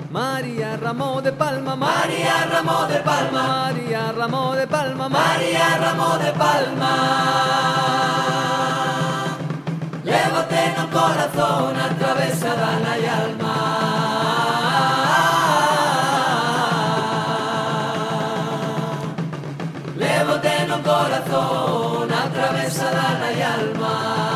María Ramón de Palma, María Ramón de Palma, María Ramón de Palma, María Ramón de Palma. Lévate no corazón atravesada na alma. Lévate no corazón atravesada na alma.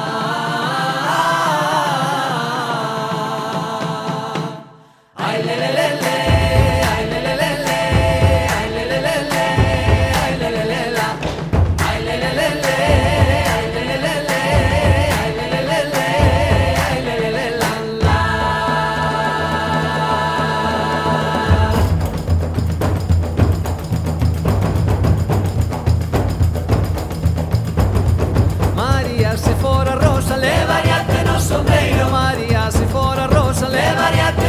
Ay le le le le, ay le le le le, ay le le le le, ay le le le la, ay le le le le, ay le le le le, ay le le le le, ay le le le la la. María se fora rosa, Levariate no sombreiro, María se fora rosa, levariate